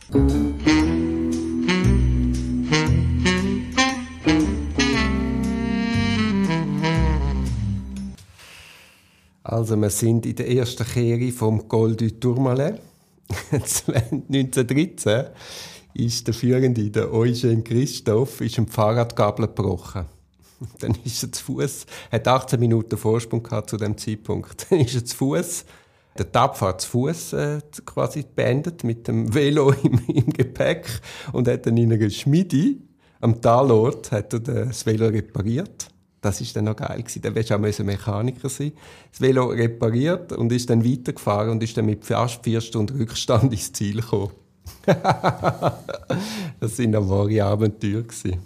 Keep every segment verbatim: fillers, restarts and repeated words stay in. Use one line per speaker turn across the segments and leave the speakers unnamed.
Also wir sind in der ersten Kehre vom Col du Tourmalet. neunzehnhundertdreizehn ist der Führende, der Eugène Christophe, ist am Fahrradgabel gebrochen. Dann ist er zu Fuß, hat achtzehn Minuten Vorsprung gehabt zu dem Zeitpunkt. Dann ist er zu Fuß, der die Abfahrt zu Fuß äh, quasi beendet mit dem Velo im, im Gepäck und hat dann in einer Schmiede am Talort hat er das Velo repariert. Das war dann noch geil. Dann willst du auch Mechaniker sein. Das Velo repariert und ist dann weitergefahren und ist dann mit fast vier Stunden Rückstand ins Ziel gekommen. Das waren noch wahre Abenteuer.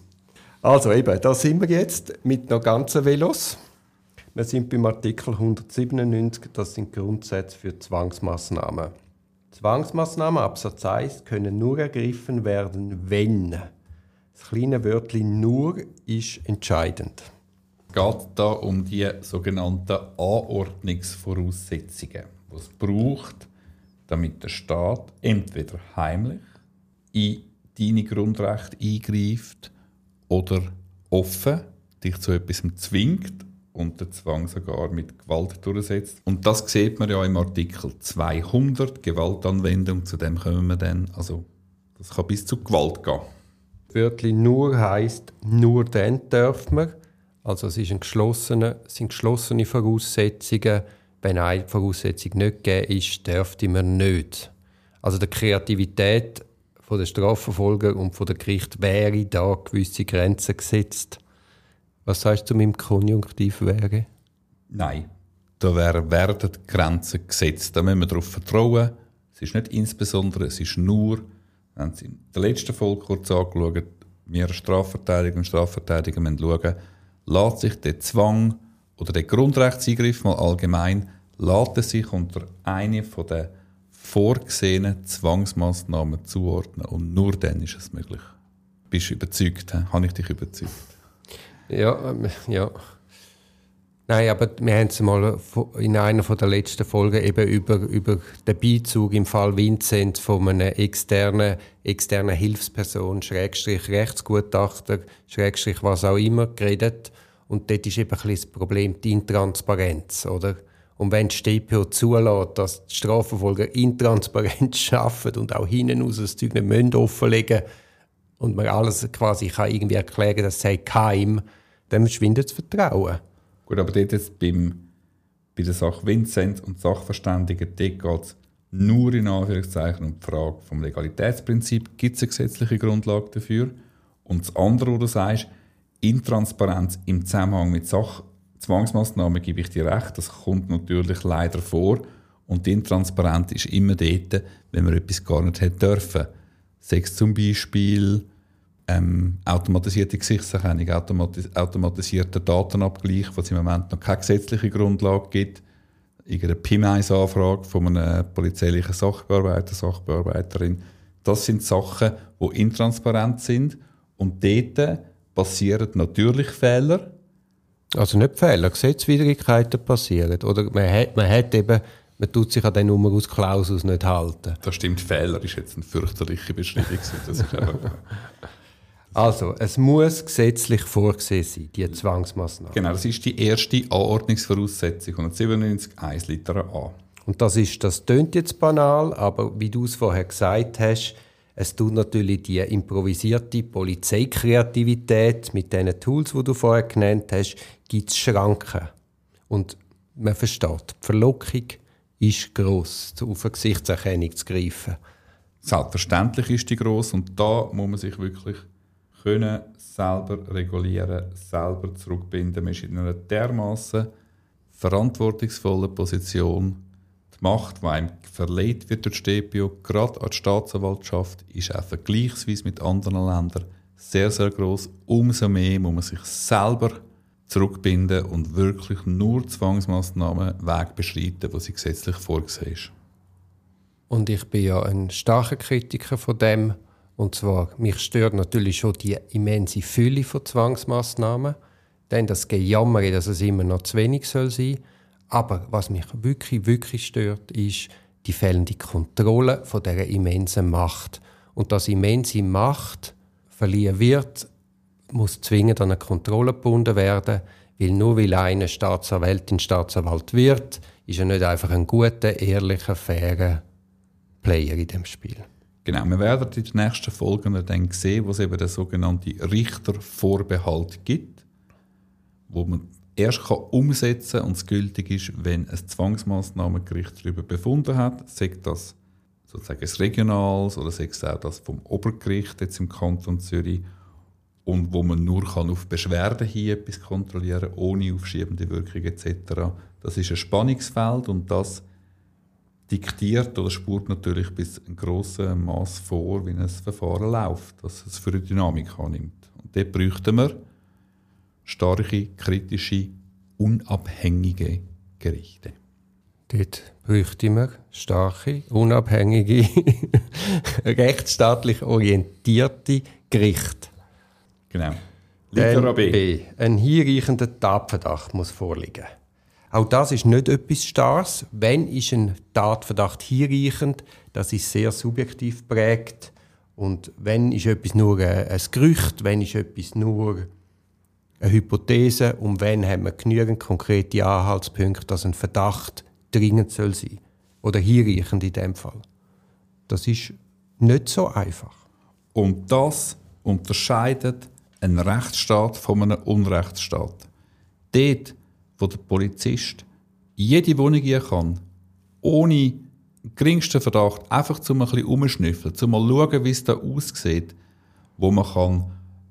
Also eben, da sind wir jetzt mit noch ganzen Velos. Wir sind beim Artikel hundertsiebenundneunzig, das sind Grundsätze für Zwangsmaßnahmen. Zwangsmaßnahmen, Absatz eins, können nur ergriffen werden, wenn. Das kleine Wörtchen «nur» ist entscheidend.
Es geht da um die sogenannten Anordnungsvoraussetzungen, die es braucht, damit der Staat entweder heimlich in deine Grundrechte eingreift oder offen dich zu etwas zwingt und den Zwang sogar mit Gewalt durchsetzt. Und das sieht man ja im Artikel zweihundert, Gewaltanwendung, zu dem kommen wir dann. Also, das kann bis zu Gewalt gehen.
Das Wörtchen «nur» heisst, nur dann darf man. Also es ist ein geschlossene, sind geschlossene Voraussetzungen. Wenn eine Voraussetzung nicht gegeben ist, dürfte man nicht. Also der Kreativität von der Strafverfolger und von der Gericht wäre da gewisse Grenzen gesetzt. Was sagst du zu meinem Konjunktiv wäre?
Nein, da werden Grenzen gesetzt. Da müssen wir darauf vertrauen. Es ist nicht insbesondere, es ist nur, wir haben es in der letzten Folge kurz angeschaut, wir Strafverteidiger und Strafverteidiger müssen schauen, lässt sich der Zwang oder der Grundrechtseingriff mal allgemein, lässt er sich unter eine von den vorgesehenen Zwangsmaßnahmen zuordnen. Und nur dann ist es möglich. Bist du überzeugt? He? Habe ich dich überzeugt?
Ja, ähm, ja. Nein, aber wir haben es mal in einer der letzten Folgen eben über, über den Beizug im Fall Vincent von einer externen, externen Hilfsperson, Schrägstrich Rechtsgutachter, Schrägstrich was auch immer, geredet. Und dort ist eben ein bisschen das Problem, die Intransparenz, oder? Und wenn die S t p O zulässt, dass die Strafverfolger intransparent arbeiten und auch hinten raus das Zeug nicht offenlegen müssen und man alles quasi kann irgendwie erklären kann, das sei geheim, dann verschwindet das Vertrauen.
Gut, aber dort jetzt beim, bei der Sache Vincent und Sachverständigen, dort geht es nur in Anführungszeichen um die Frage vom Legalitätsprinzip. Gibt es eine gesetzliche Grundlage dafür? Und das andere, was du sagst, Intransparenz im Zusammenhang mit Sach- Zwangsmaßnahmen, gebe ich dir recht, das kommt natürlich leider vor. Und die Intransparenz ist immer dort, wenn man etwas gar nicht hätte dürfen. Sex zum Beispiel, ähm, automatisierte Gesichtserkennung, automatis- automatisierter Datenabgleich, was im Moment noch keine gesetzliche Grundlage gibt. Irgendeine P I M eins Anfrage von einem polizeilichen Sachbearbeiter, Sachbearbeiterin. Das sind Sachen, die intransparent sind. Und dort passieren natürlich Fehler.
Also nicht Fehler, Gesetzwidrigkeiten passieren. Oder man hat, man hat eben, man tut sich an den Numerus-Clausus nicht halten.
Das stimmt, Fehler ist jetzt eine fürchterliche Beschreibung. Das ist einfach
also, es muss gesetzlich vorgesehen sein, die Zwangsmaßnahme.
Genau, das ist die erste Anordnungsvoraussetzung, hundertsiebenundneunzig Eins Litera A.
Und das ist, das tönt jetzt banal, aber wie du es vorher gesagt hast, es tut natürlich die improvisierte Polizeikreativität mit den Tools, die du vorher genannt hast, gibt es Schranken. Und man versteht, die Verlockung ist gross, auf eine Gesichtserkennung zu greifen.
Selbstverständlich ist die gross und da muss man sich wirklich können selber regulieren, selber zurückbinden. Man ist in einer dermassen verantwortungsvollen Position. Die Macht, die einem verleiht wird durch die S t p O, gerade an die Staatsanwaltschaft, ist auch vergleichsweise mit anderen Ländern sehr, sehr gross. Umso mehr muss man sich selber zurückbinden und wirklich nur Zwangsmaßnahmen Weg beschreiten, wo sie gesetzlich vorgesehen ist. Und
ich bin ja ein starker Kritiker von dem. Und zwar, mich stört natürlich schon die immense Fülle von Zwangsmaßnahmen. Denn das Gejammer, dass es immer noch zu wenig soll sein. Aber was mich wirklich, wirklich stört, ist die fehlende Kontrolle von dieser immensen Macht. und das immense Macht verliehen wird, muss zwingend an eine Kontrolle gebunden werden, weil nur weil eine Staatsanwältin Staatsanwalt wird, ist er nicht einfach ein guter, ehrlicher, fairer Player in dem Spiel.
Genau, wir werden in den nächsten Folgen dann sehen, wo es eben den sogenannten Richtervorbehalt gibt, wo man erst kann umsetzen kann und es gültig ist, wenn ein Zwangsmassnahmengericht darüber befunden hat, sei das sozusagen das Regionals oder sei es auch das vom Obergericht jetzt im Kanton Zürich, und wo man nur kann auf Beschwerden hin etwas kontrollieren kann, ohne aufschiebende Wirkung et cetera. Das ist ein Spannungsfeld und das diktiert oder spurt natürlich bis ein grosses Maß vor, wie ein Verfahren läuft, dass es für eine Dynamik annimmt. Und dort bräuchten wir starke, kritische, unabhängige Gerichte.
Dort bräuchten wir starke, unabhängige, rechtsstaatlich orientierte Gerichte.
Genau. Litera B.
B. Ein hinreichender Tatverdacht muss vorliegen. Auch das ist nicht etwas Starres. Wenn ist ein Tatverdacht hinreichend, das ist sehr subjektiv geprägt. Und wenn ist etwas nur ein Gerücht, wenn ist etwas nur eine Hypothese und wenn haben wir genügend konkrete Anhaltspunkte, dass ein Verdacht dringend soll sein oder hinreichend in dem Fall. Das ist nicht so einfach.
Und das unterscheidet einen Rechtsstaat von einem Unrechtsstaat. Dort, wo der Polizist jede Wohnung gehen kann, ohne geringsten Verdacht, einfach zum ein bisschen umschnüffeln, zum mal schauen, wie es da aussieht, wo man kann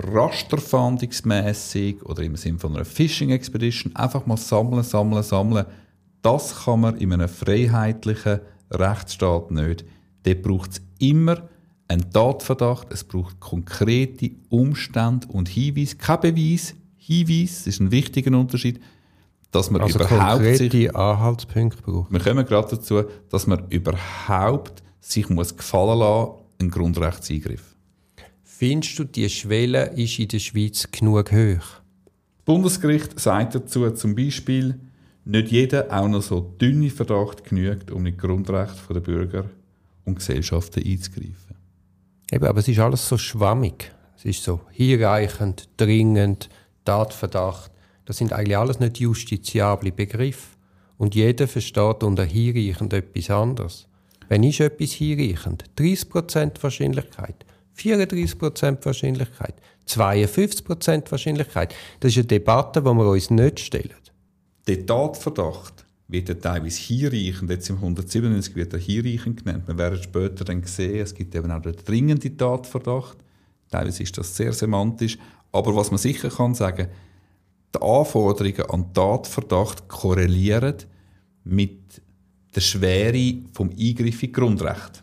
rasterfahndungsmässig oder im Sinne von einer Fishing Expedition einfach mal sammeln, sammeln, sammeln. Das kann man in einem freiheitlichen Rechtsstaat nicht. Dort braucht es immer einen Tatverdacht, es braucht konkrete Umstände und Hinweise, kein Beweis, Hinweis, das ist ein wichtiger Unterschied, dass man
also
überhaupt
konkrete
sich,
Anhaltspunkte braucht.
wir kommen gerade dazu, dass man überhaupt sich muss gefallen lassen, einen Grundrechtseingriff.
Findest du, die Schwelle ist in der Schweiz genug hoch?
Das Bundesgericht sagt dazu zum Beispiel, nicht jeder auch noch so dünne Verdacht genügt, um in die Grundrechte der Bürger und Gesellschaften einzugreifen.
Eben, aber es ist alles so schwammig. Es ist so hinreichend, dringend, Tatverdacht. Das sind eigentlich alles nicht justiziable Begriffe. Und jeder versteht unter hinreichend etwas anderes. Wenn ist etwas hinreichend? dreißig Prozent Wahrscheinlichkeit, vierunddreißig Prozent Wahrscheinlichkeit, zweiundfünfzig Prozent Wahrscheinlichkeit. Das ist eine Debatte, die wir uns nicht stellen.
Der Tatverdacht wird ja teilweise hinreichend, jetzt im hundertsiebenundneunzig wird er hinreichend genannt. Wir werden später dann sehen, es gibt eben auch den dringenden Tatverdacht. Teilweise ist das sehr semantisch. Aber was man sicher kann sagen, die Anforderungen an Tatverdacht korrelieren mit der Schwere vom Eingriff in Grundrecht.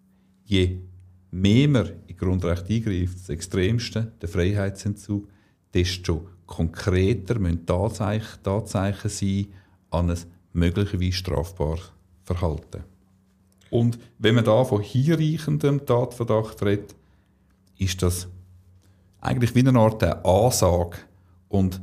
Je mehr man in Grundrecht eingreift, das Extremste, der Freiheitsentzug, desto konkreter müssen Tatzeichen, Tatzeichen sein an ein möglicherweise strafbares Verhalten. Und wenn man da von hinreichendem Tatverdacht redet, ist das eigentlich wie eine Art eine Ansage. Und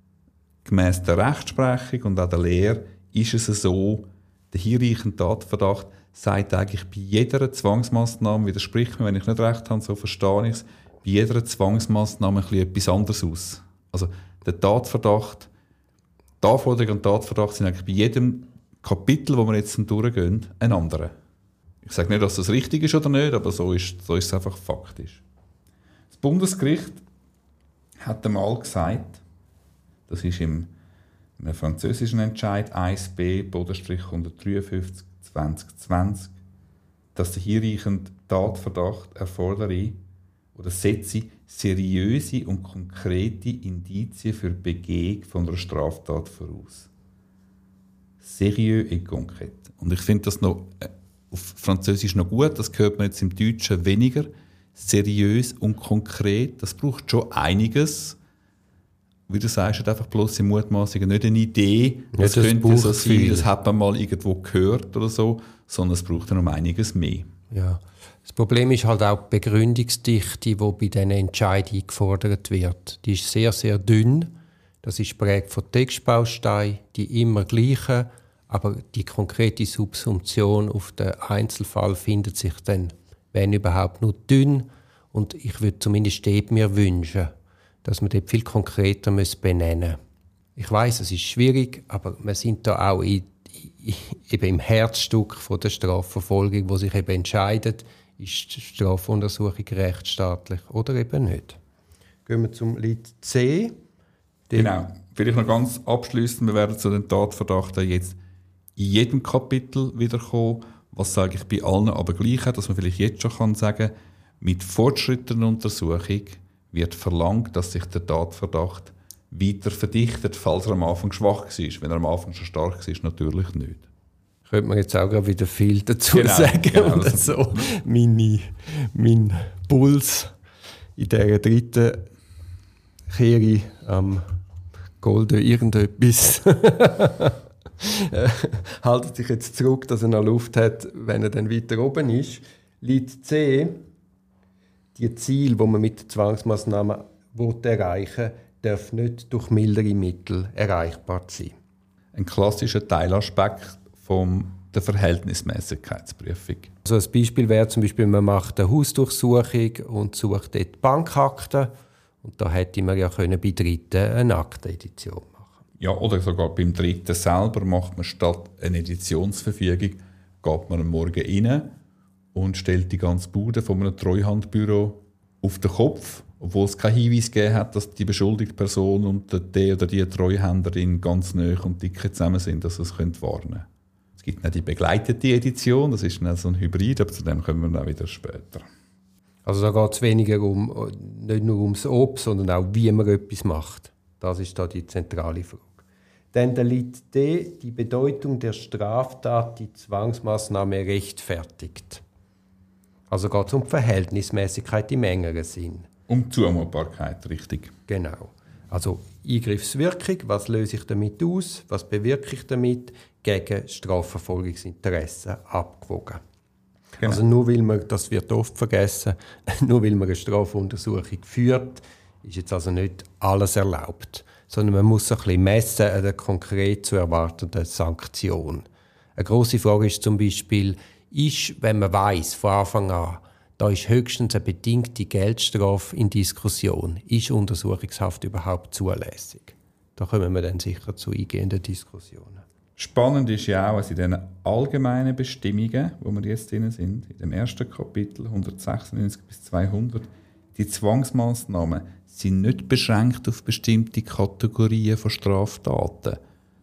gemäss der Rechtsprechung und auch der Lehre ist es so, der hinreichende Tatverdacht sagt eigentlich bei jeder Zwangsmassnahme, widerspricht mir, wenn ich nicht recht habe, so verstehe ich es, bei jeder Zwangsmassnahme ein bisschen etwas anderes aus. Also der Tatverdacht, die Anforderungen an Tatverdacht sind eigentlich bei jedem Kapitel, wo wir jetzt durchgehen, ein anderer. Ich sage nicht, dass das richtig ist oder nicht, aber so ist, so ist es einfach faktisch. Das Bundesgericht hat einmal gesagt, das ist im, im französischen Entscheid eins b hundertdreiundfünfzig zwanzig zwanzig, dass der hinreichende Tatverdacht erfordere oder setze seriöse und konkrete Indizien für die Begehung von einer Straftat voraus. Serieux et concret. Und ich finde das noch äh, auf Französisch noch gut, das hört man jetzt im Deutschen weniger. Seriös und konkret, das braucht schon einiges. Wie du sagst, hat einfach bloß die Mutmaßungen nicht eine Idee, das
ja,
könnte so sein, das hat man mal irgendwo gehört oder so, sondern es braucht dann um einiges mehr.
Ja. Das Problem ist halt auch die Begründungsdichte, die bei diesen Entscheidungen gefordert wird. Die ist sehr, sehr dünn. Das ist geprägt von Textbausteinen, die immer gleichen, aber die konkrete Subsumption auf den Einzelfall findet sich dann wenn überhaupt nur dünn. Und ich würde zumindest dort mir wünschen, dass man dort viel konkreter benennen muss. Ich weiss, es ist schwierig, aber wir sind da auch in, in, eben im Herzstück von der Strafverfolgung, wo sich eben entscheidet, ist die Strafuntersuchung rechtsstaatlich oder eben nicht. Gehen wir zum Lied C.
Genau. Vielleicht noch ganz abschliessend, wir werden zu den Tatverdachten jetzt in jedem Kapitel wiederkommen. Was sage ich bei allen aber gleich, dass man vielleicht jetzt schon sagen kann, mit fortschrittender Untersuchung wird verlangt, dass sich der Tatverdacht weiter verdichtet, falls er am Anfang schwach war. Wenn er am Anfang schon stark war, natürlich nicht.
Könnte man jetzt auch gerade wieder viel dazu
genau,
sagen.
Genau,
und so meine, mein Puls in dieser dritten Kehre am Golden irgendetwas haltet sich jetzt zurück, dass er noch Luft hat, wenn er dann weiter oben ist. Lied C, die Ziele, die man mit der Zwangsmaßnahme erreichen will, darf nicht durch mildere Mittel erreichbar sein.
Ein klassischer Teilaspekt von der Verhältnismäßigkeitsprüfung.
Also ein Beispiel wäre zum Beispiel, man macht eine Hausdurchsuchung und sucht dort Bankakten. Und da hätte man ja können bei Dritten eine Aktenedition machen.
Ja, oder sogar beim Dritten selber macht man statt einer Editionsverfügung, geht man am Morgen rein und stellt die ganze Bude von einem Treuhandbüro auf den Kopf, obwohl es keinen Hinweis gegeben hat, dass die beschuldigte Person und der oder die Treuhänderin ganz nahe und dicke zusammen sind, dass es warnen könnte. Es gibt noch die begleitete Edition, das ist dann so ein Hybrid, aber zu dem kommen wir dann wieder später.
Also da geht es weniger um, nicht nur ums Ob, sondern auch, wie man etwas macht. Das ist da die zentrale Frage. Dann der Lied D, die Bedeutung der Straftat, die Zwangsmaßnahme rechtfertigt. Also geht es um die Verhältnismäßigkeit im engeren Sinn.
Um Zumutbarkeit, richtig.
Genau. Also Eingriffswirkung, was löse ich damit aus, was bewirke ich damit, gegen Strafverfolgungsinteressen abgewogen. Genau. Also nur weil man, das wird oft vergessen, nur weil man eine Strafuntersuchung führt, ist jetzt also nicht alles erlaubt, sondern man muss ein bisschen messen an der konkret zu erwartenden Sanktion. Eine grosse Frage ist zum Beispiel, ist, wenn man weiss von Anfang an, da ist höchstens eine bedingte Geldstrafe in Diskussion, ist Untersuchungshaft überhaupt zulässig? Da kommen wir dann sicher zu eingehenden Diskussionen.
Spannend ist ja auch, dass in diesen allgemeinen Bestimmungen, wo wir jetzt drin sind, in dem ersten Kapitel hundertsechsundneunzig bis zweihundert, die Zwangsmaßnahmen sind nicht beschränkt auf bestimmte Kategorien von Straftaten.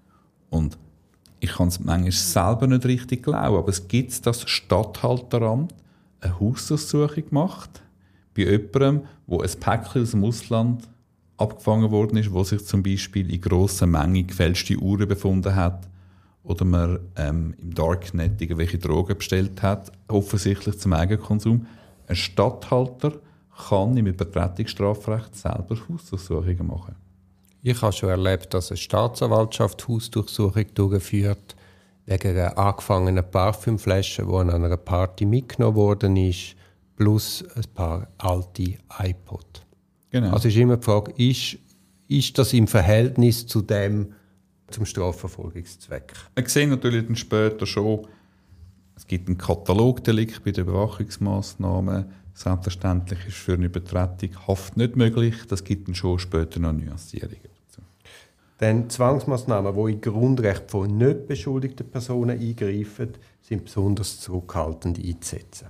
Und ich kann es manchmal selber nicht richtig glauben, aber es gibt das Statthalteramt eine Hausdurchsuchung macht bei jemandem, wo ein Päckchen aus dem Ausland abgefangen worden ist, wo sich zum Beispiel in grosser Menge gefälschte Uhren befunden hat oder man ähm, im Darknet irgendwelche Drogen bestellt hat, offensichtlich zum Eigenkonsum. Ein Statthalter kann im Übertretungsstrafrecht selber Hausdurchsuchungen machen.
Ich habe schon erlebt, dass eine Staatsanwaltschaft Hausdurchsuchung durchführt wegen einer angefangenen Parfümflasche, die an einer Party mitgenommen worden ist, plus ein paar alte iPod.
Genau.
Also ist immer die Frage, ist, ist das im Verhältnis zu dem zum Strafverfolgungszweck?
Wir sehen natürlich dann später schon, es gibt einen Katalogdelikt bei den Überwachungsmaßnahmen. Selbstverständlich ist für eine Übertretung Haft nicht möglich. Das gibt dann schon später noch Nuancierungen dazu.
Denn Zwangsmaßnahmen, die in Grundrecht von nicht beschuldigten Personen eingreifen, sind besonders zurückhaltend einzusetzen.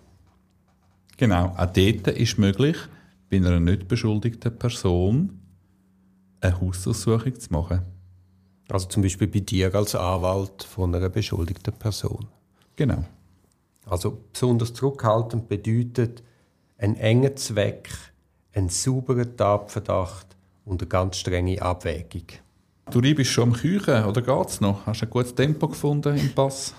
Genau, auch dort ist möglich, bei einer nicht beschuldigten Person eine Hausdurchsuchung zu machen.
Also zum Beispiel bei dir als Anwalt von einer beschuldigten Person.
Genau.
Also besonders zurückhaltend bedeutet einen engen Zweck, einen sauberen Tatverdacht und eine ganz strenge Abwägung.
Du bist schon am Küchen, oder geht's noch? Hast du ein gutes Tempo gefunden im Pass?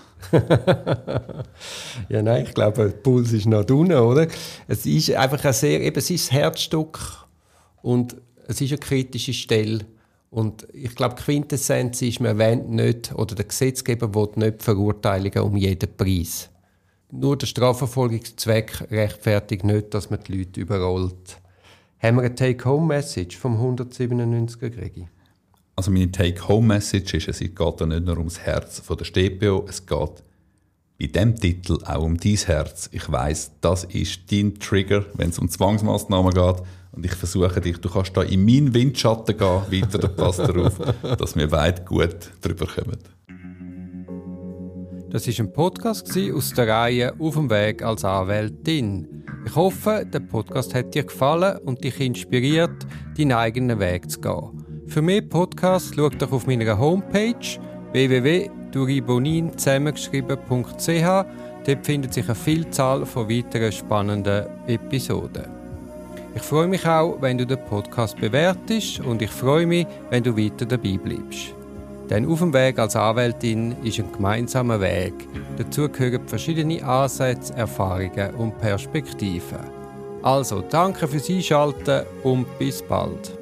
Ja, nein, ich glaube, der Puls ist noch unten, oder? Es ist einfach ein sehr, eben, es ist das Herzstück und es ist eine kritische Stelle. Und ich glaube, die Quintessenz ist, man will nicht, oder der Gesetzgeber will nicht Verurteilungen um jeden Preis. Nur der Strafverfolgungszweck rechtfertigt nicht, dass man die Leute überrollt. Haben wir eine Take-Home-Message vom hundertsiebenundneunziger, Gregi?
Also meine Take-Home-Message ist, es geht da nicht nur ums Herz von der S t p O, es geht bei diesem Titel auch um dein Herz. Ich weiss, das ist dein Trigger, wenn es um Zwangsmaßnahmen geht. Und ich versuche dich, du kannst da in meinen Windschatten gehen, weiter, da passt darauf, dass wir weit gut drüber kommen.
Das war ein Podcast aus der Reihe «Auf dem Weg als Anwältin». Ich hoffe, der Podcast hat dir gefallen und dich inspiriert, deinen eigenen Weg zu gehen. Für mehr Podcasts schau doch auf meiner Homepage w w w punkt duribonin zusammengeschrieben punkt c h. Dort findet sich eine Vielzahl von weiteren spannenden Episoden. Ich freue mich auch, wenn du den Podcast bewertest und ich freue mich, wenn du weiter dabei bleibst. Denn «Auf dem Weg als Anwältin» ist ein gemeinsamer Weg. Dazu gehören verschiedene Ansätze, Erfahrungen und Perspektiven. Also, danke fürs Einschalten und bis bald.